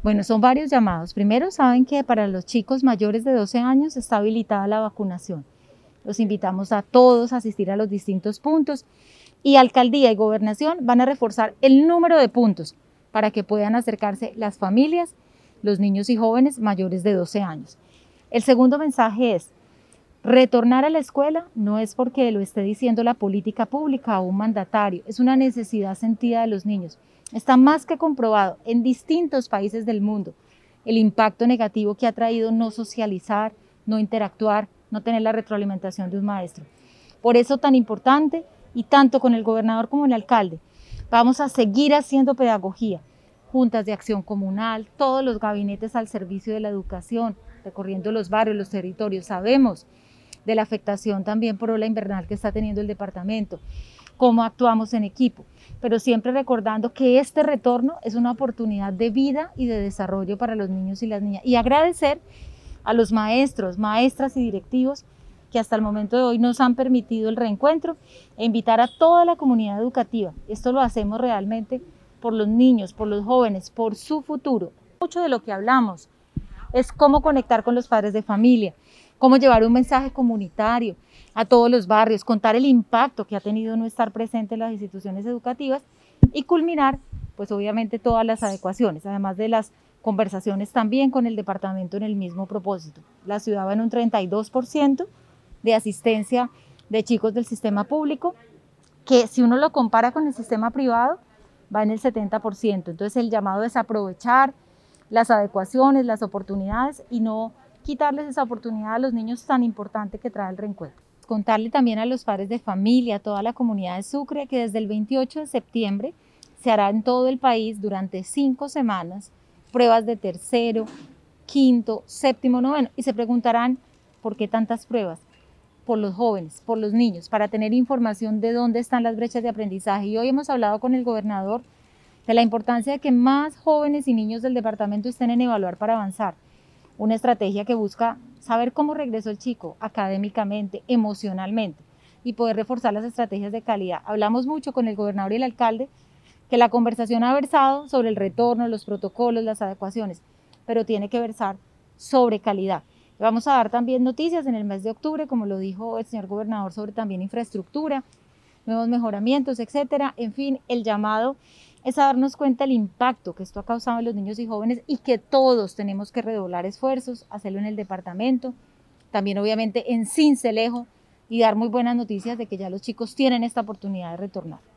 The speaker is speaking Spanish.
Bueno, son varios llamados. Primero, saben que para los chicos mayores de 12 años está habilitada la vacunación. Los invitamos a todos a asistir a los distintos puntos y Alcaldía y Gobernación van a reforzar el número de puntos para que puedan acercarse las familias, los niños y jóvenes mayores de 12 años. El segundo mensaje es: retornar a la escuela no es porque lo esté diciendo la política pública o un mandatario, es una necesidad sentida de los niños. Está más que comprobado en distintos países del mundo el impacto negativo que ha traído no socializar, no interactuar, no tener la retroalimentación de un maestro. Por eso tan importante, y tanto con el gobernador como el alcalde, vamos a seguir haciendo pedagogía, juntas de acción comunal, todos los gabinetes al servicio de la educación, recorriendo los barrios, los territorios. Sabemos de la afectación también por ola invernal que está teniendo el departamento, cómo actuamos en equipo, pero siempre recordando que este retorno es una oportunidad de vida y de desarrollo para los niños y las niñas. Y agradecer a los maestros, maestras y directivos que hasta el momento de hoy nos han permitido el reencuentro e invitar a toda la comunidad educativa. Esto lo hacemos realmente por los niños, por los jóvenes, por su futuro. Mucho de lo que hablamos es cómo conectar con los padres de familia, cómo llevar un mensaje comunitario a todos los barrios, contar el impacto que ha tenido no estar presente en las instituciones educativas y culminar, pues obviamente, todas las adecuaciones, además de las conversaciones también con el departamento en el mismo propósito. La ciudad va en un 32% de asistencia de chicos del sistema público, que si uno lo compara con el sistema privado, va en el 70%. Entonces el llamado es aprovechar las adecuaciones, las oportunidades y no quitarles esa oportunidad a los niños tan importante que trae el reencuentro. Contarle también a los padres de familia, a toda la comunidad de Sucre, que desde el 28 de septiembre se hará en todo el país durante 5 semanas pruebas de tercero, quinto, séptimo, noveno, y se preguntarán ¿por qué tantas pruebas? Por los jóvenes, por los niños, para tener información de dónde están las brechas de aprendizaje. Y hoy hemos hablado con el gobernador de la importancia de que más jóvenes y niños del departamento estén en Evaluar para Avanzar, una estrategia que busca saber cómo regresó el chico académicamente, emocionalmente, y poder reforzar las estrategias de calidad. Hablamos mucho con el gobernador y el alcalde, que la conversación ha versado sobre el retorno, los protocolos, las adecuaciones, pero tiene que versar sobre calidad. Vamos a dar también noticias en el mes de octubre, como lo dijo el señor gobernador, sobre también infraestructura, nuevos mejoramientos, etcétera. En fin, el llamado es a darnos cuenta del impacto que esto ha causado en los niños y jóvenes y que todos tenemos que redoblar esfuerzos, hacerlo en el departamento, también obviamente en Sincelejo, y dar muy buenas noticias de que ya los chicos tienen esta oportunidad de retornar.